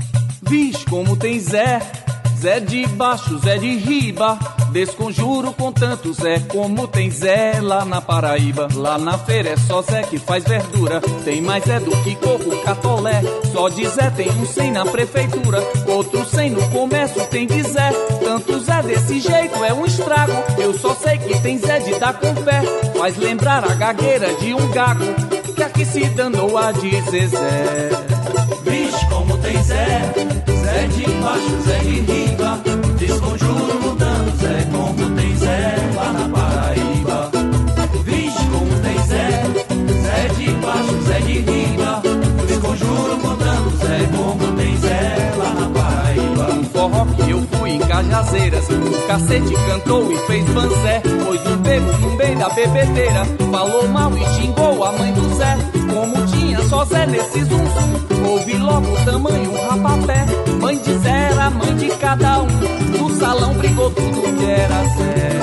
Vixe, como tem Zé, Zé de baixo, Zé de riba, desconjuro com tanto Zé, como tem Zé lá na Paraíba. Lá na feira é só Zé que faz verdura, tem mais Zé do que coco, catolé. Só de Zé tem um cem na prefeitura, outro cem no comércio tem de Zé. Tanto Zé desse jeito é um estrago, eu só sei que tem Zé de dar com pé, faz lembrar a gagueira de um gago, que aqui se danou a dizer Zé. Vixe, como tem Zé, Zé de baixo, Zé de riba, desconjuro mudando Zé, como tem Zé lá na Paraíba. Vixe, como tem Zé, Zé de baixo, Zé de riba, desconjuro mudando Zé, como tem Zé lá na Paraíba. Um forró que eu fui em Cajazeiras, o cacete cantou e fez banzé, pois um bebo no meio da bebedeira falou mal e xingou a mãe do Zé. Como tinha só Zé nesse zum zum, ouvi logo o tamanho rapapé. Mãe de Zé era mãe de cada um, no salão brigou tudo que era Zé.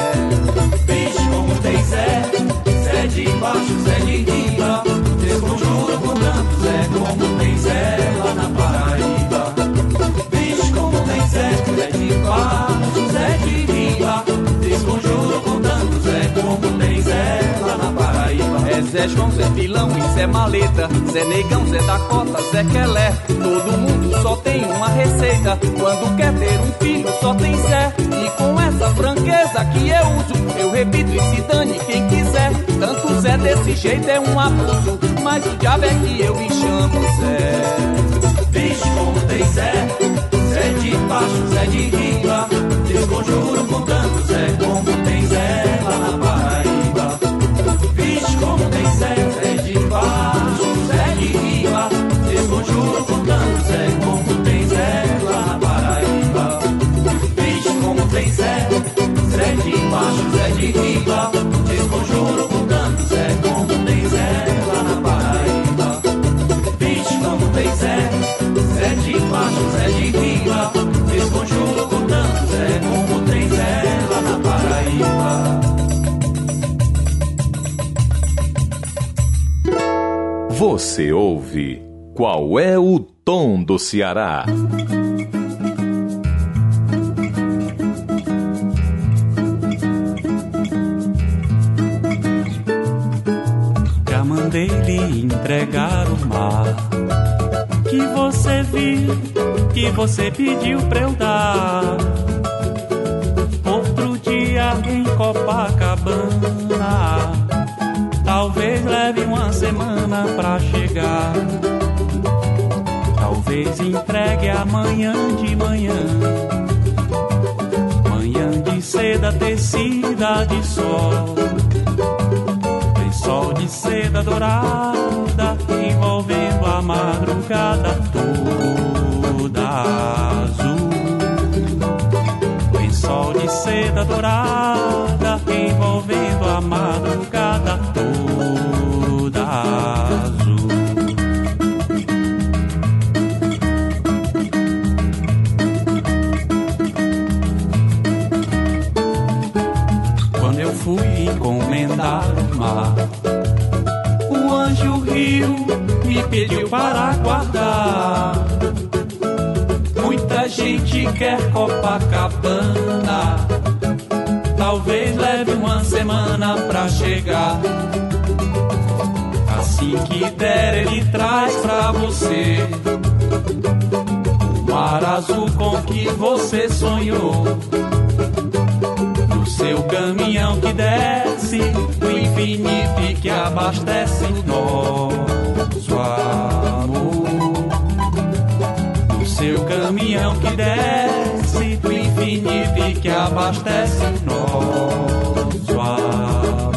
Vixe, como tem Zé, Zé de baixo, Zé de riba, desconjuro com tanto Zé, como tem Zé lá na Paraíba. Vixe, como tem Zé, Zé de baixo, Zé de riba, desconjuro com tanto Zé, como tem Zé lá na Paraíba. É Zé João, Zé Pilão e Zé Maleta, Zé Negão, Zé da Cota, Zé Quelé. Todo mundo só tem uma receita, quando quer ter um filho só tem Zé. E com essa franqueza que eu uso, eu repito e se dane quem quiser. Tanto Zé desse jeito é um abuso, mas o diabo é que eu me chamo Zé. Vixe, como tem Zé, Zé de baixo, Zé de riba, desconjuro com tanto Zé, como tem Zé lá na Paraíba. Vixe, como tem Zé, Zé de baixo, Zé de riba, desconjuro com tanto Zé, como tem Zé lá na Paraíba. Vixe, como tem Zé, Zé de baixo, Zé de riba, desconjuro com tanto Zé, como Você ouve Qual é o Tom do Ceará? Já mandei lhe entregar o mar que você viu, que você pediu pra eu dar. Outro dia em Copacabana, talvez leve uma semana pra chegar. Talvez entregue amanhã de manhã, manhã de seda tecida de sol, lençol de seda dourada envolvendo a madrugada toda azul. Lençol de seda dourada envolvendo a madrugada toda azul. Quando eu fui encomendar o mar, o anjo riu, me pediu para guardar. Muita gente quer Copacabana, talvez leve uma semana pra chegar. Assim que der ele traz pra você o mar azul com que você sonhou. No seu caminhão que desce do infinito e que abastece nosso amor. Seu caminhão que desce do infinito e que abastece nosso amor.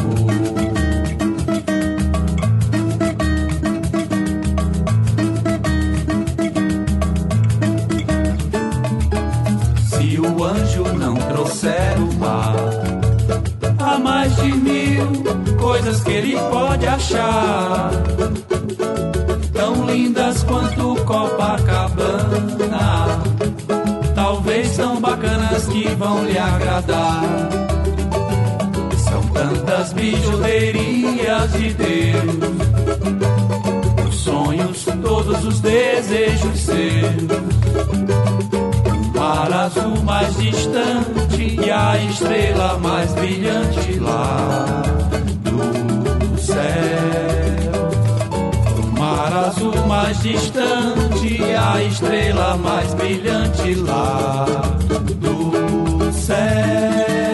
Se o anjo não trouxer o mar, há mais de mil coisas que ele pode achar, tão lindas quanto Copacabana, talvez tão bacanas que vão lhe agradar. São tantas bijuterias de Deus, os sonhos, todos os desejos seus. O mar azul mais distante e a estrela mais brilhante lá do céu. Mar azul mais distante, a estrela mais brilhante lá do céu.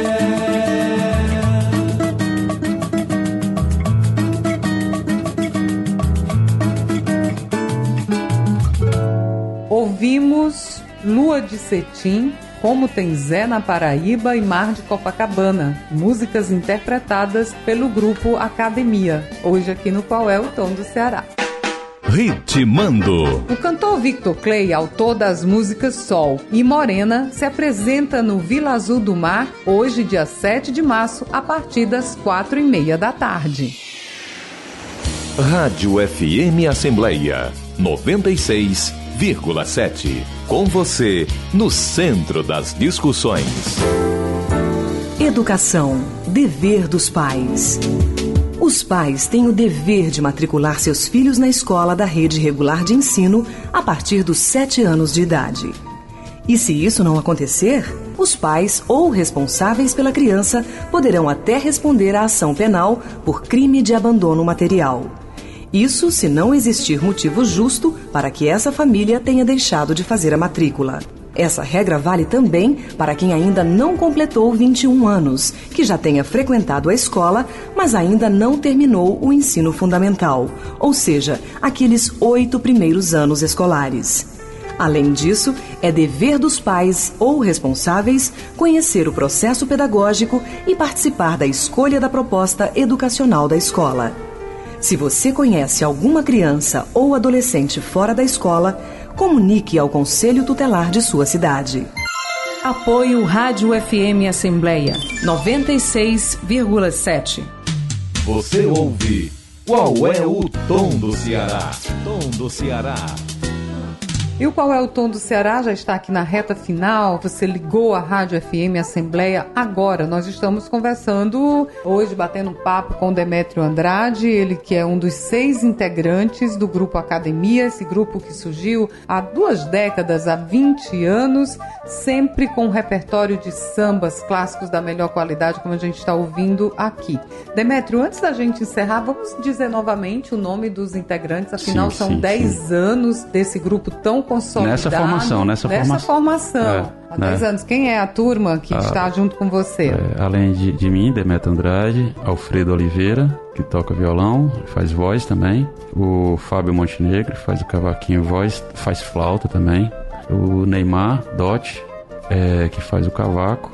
Ouvimos Lua de Cetim, Como Tem Zé na Paraíba e Mar de Copacabana, músicas interpretadas pelo grupo Academia, hoje aqui no Qual é o Tom do Ceará. Ritmando. O cantor Victor Clay, autor das músicas Sol e Morena, se apresenta no Vila Azul do Mar, hoje, dia sete de março, a partir das quatro e meia da tarde. Rádio F M Assembleia noventa e seis vírgula sete. Com você, no centro das discussões. Educação, dever dos pais. Os pais têm o dever de matricular seus filhos na escola da rede regular de ensino a partir dos sete anos de idade. E se isso não acontecer, os pais ou responsáveis pela criança poderão até responder à ação penal por crime de abandono material. Isso se não existir motivo justo para que essa família tenha deixado de fazer a matrícula. Essa regra vale também para quem ainda não completou vinte e um anos, que já tenha frequentado a escola, mas ainda não terminou o ensino fundamental, ou seja, aqueles oito primeiros anos escolares. Além disso, é dever dos pais ou responsáveis conhecer o processo pedagógico e participar da escolha da proposta educacional da escola. Se você conhece alguma criança ou adolescente fora da escola, comunique ao Conselho Tutelar de sua cidade. Apoio Rádio F M Assembleia noventa e seis vírgula sete. Você ouve Qual é o Tom do Ceará? Tom do Ceará. E o Qual é o Tom do Ceará já está aqui na reta final. Você ligou a Rádio F M Assembleia agora. Nós estamos conversando hoje, batendo um papo com Demétrio Andrade, ele que é um dos seis integrantes do Grupo Academia, esse grupo que surgiu há duas décadas, há vinte anos, sempre com um repertório de sambas clássicos da melhor qualidade, como a gente está ouvindo aqui. Demétrio, antes da gente encerrar, vamos dizer novamente o nome dos integrantes, afinal sim, são sim, dez sim. anos desse grupo tão consolidado. Nessa formação, nessa, nessa formação. formação. É, Há dez né? anos. Quem é a turma que ah, está junto com você? É, além de, de mim, Demétrio Andrade, Alfredo Oliveira, que toca violão, faz voz também. O Fábio Montenegro, faz o cavaquinho voz, faz flauta também. O Neymar Dotti, é, que faz o cavaco.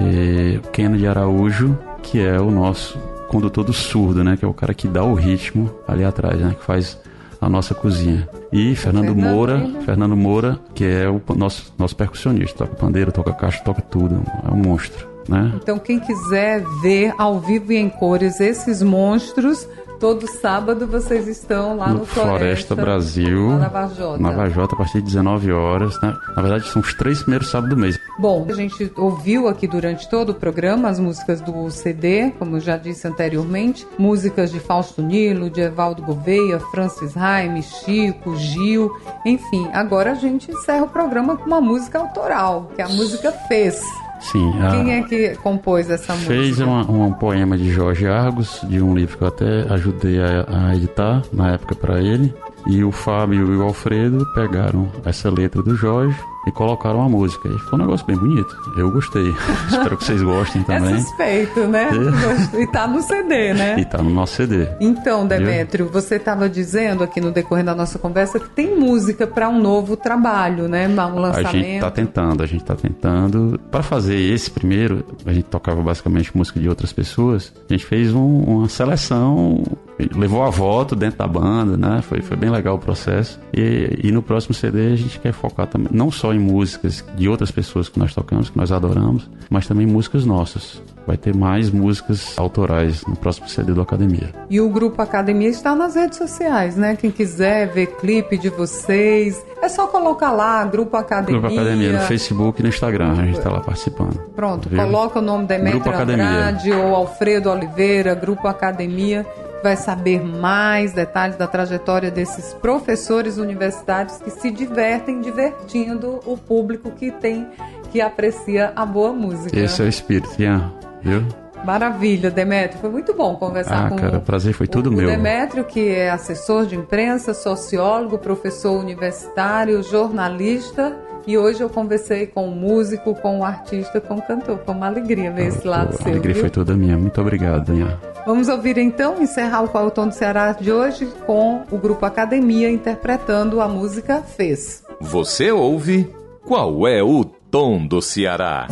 E o Kennedy Araújo, que é o nosso condutor do surdo, né? Que é o cara que dá o ritmo ali atrás, né? Que faz a nossa cozinha. E Fernando Fernando Moura, ainda. Fernando Moura, que é o nosso, nosso percussionista. Toca pandeiro, toca caixa, toca tudo. É um monstro, né? Então quem quiser ver ao vivo e em cores esses monstros, todo sábado vocês estão lá no, no Floresta, Floresta Brasil, na Vajota. Na Vajota, a partir de dezenove horas, né? Na verdade, são os três primeiros sábados do mês. Bom, a gente ouviu aqui durante todo o programa as músicas do C D, como já disse anteriormente, músicas de Fausto Nilo, de Evaldo Gouveia, Francis Raime, Chico, Gil, enfim. Agora a gente encerra o programa com uma música autoral, que a música Fez. Sim. Quem é que compôs essa música? Fez uma, um poema de Jorge Argos, de um livro que eu até ajudei a, a editar na época para ele. E o Fábio e o Alfredo pegaram essa letra do Jorge e colocaram a música. E ficou um negócio bem bonito. Eu gostei. Espero que vocês gostem também. É suspeito, né? É. E tá no C D, né? E tá no nosso C D. Então, Demétrio, você estava dizendo aqui no decorrer da nossa conversa que tem música para um novo trabalho, né? Um lançamento. A gente tá tentando, a gente tá tentando. Para fazer esse primeiro, a gente tocava basicamente música de outras pessoas. A gente fez um, uma seleção, levou a voto dentro da banda, né? Foi, foi bem legal o processo. E, e no próximo C D a gente quer focar também, não só em músicas de outras pessoas que nós tocamos, que nós adoramos, mas também músicas nossas. Vai ter mais músicas autorais no próximo C D do Academia. E o Grupo Academia está nas redes sociais, né? Quem quiser ver clipe de vocês, é só colocar lá, Grupo Academia. Grupo Academia, no Facebook e no Instagram, a gente está lá participando. Pronto, viu? Coloca o nome Demétrio Andrade ou Alfredo Oliveira, Grupo Academia. Vai saber mais detalhes da trajetória desses professores universitários que se divertem divertindo o público que tem, que aprecia a boa música. Esse é o espírito, Ian, viu? Maravilha, Demétrio. Foi muito bom conversar ah, com cara, o prazer foi tudo o, meu. O Demétrio, que é assessor de imprensa, sociólogo, professor universitário, jornalista. E hoje eu conversei com um músico, com um artista, com um cantor. Foi uma alegria ver ah, esse lado pô, seu. A alegria viu? Foi toda minha. Muito obrigado, Ian. Vamos ouvir então, encerrar o Qual é o Tom do Ceará de hoje com o Grupo Academia interpretando a música Fez. Você ouve Qual é o Tom do Ceará?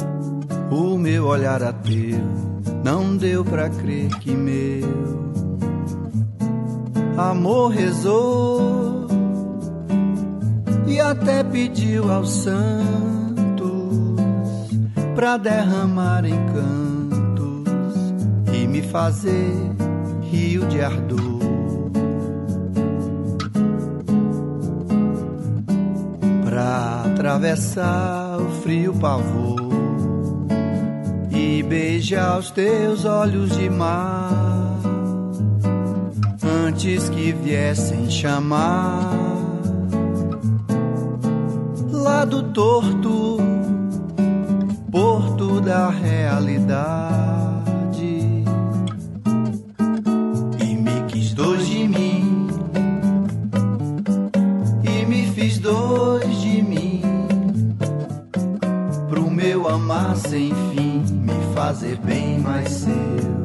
O meu olhar ateu não deu pra crer que meu amor rezou e até pediu aos santos pra derramar encantos e me fazer rio de ardor. Pra atravessar o frio pavor e beijar os teus olhos de mar antes que viessem chamar lado torto, porto da realidade. E me quis dois de mim e me fiz dois de mim, pro meu amar sem fim me fazer bem mais seu.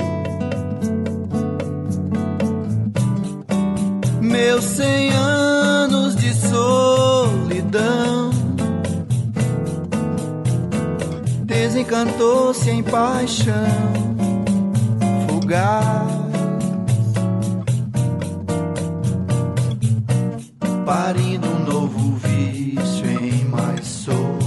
Meus cem anos de solidão desencantou-se em paixão fugaz, parindo um novo vício em mais sou.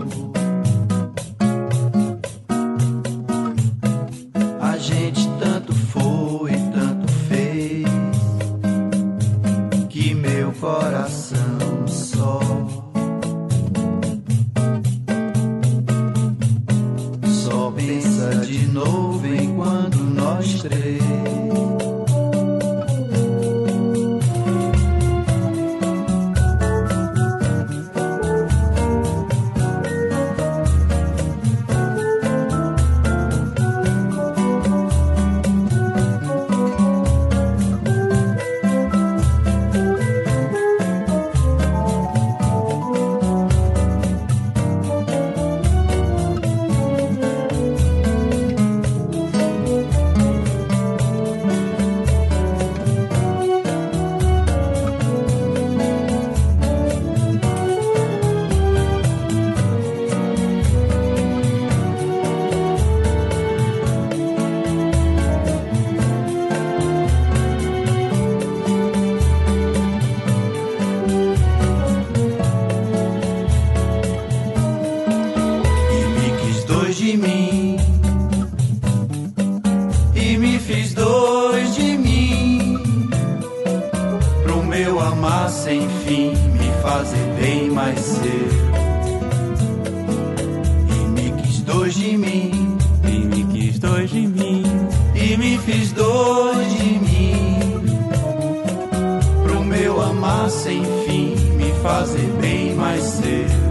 A gente tanto foi, tanto fez, que meu coração só amar sem fim, me fazer bem mais cedo. E me quis dois de mim, e me quis dois de mim, e me fiz dois de mim. Pro meu amar sem fim, me fazer bem mais cedo.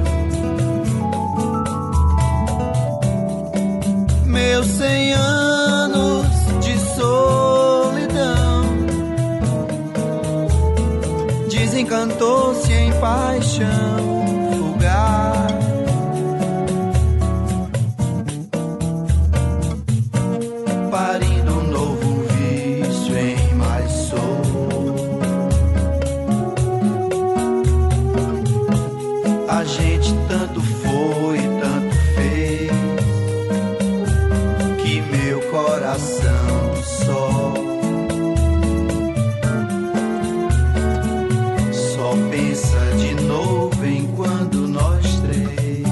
Meus cem anos de solidão desencantou-se em paixão fugaz. Parindo um novo vício em mais sou. A gente tanto foi, tanto fez, que meu coração só Só pensa de novo em quando nós três.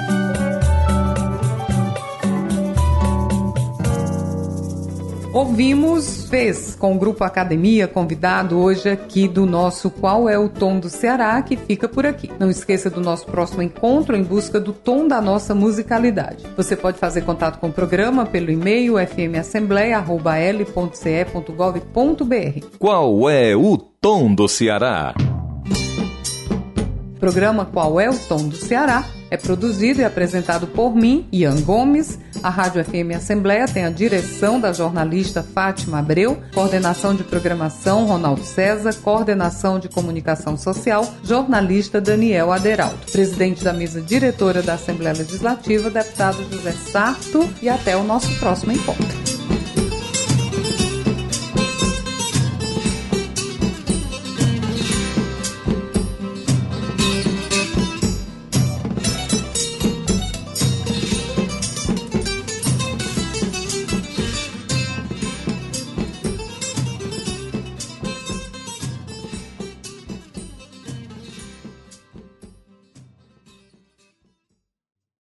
Ouvimos Fez, com o Grupo Academia, convidado hoje aqui do nosso Qual é o Tom do Ceará, que fica por aqui. Não esqueça do nosso próximo encontro em busca do tom da nossa musicalidade. Você pode fazer contato com o programa pelo e-mail f m assembleia arroba l ponto c e ponto gov ponto b r. Qual é o tom do Ceará? O programa Qual é o Tom do Ceará é produzido e apresentado por mim, Ian Gomes. A Rádio F M Assembleia tem a direção da jornalista Fátima Abreu, coordenação de programação Ronaldo César, coordenação de comunicação social, jornalista Daniel Aderaldo. Presidente da mesa diretora da Assembleia Legislativa, deputado José Sarto, e até o nosso próximo encontro.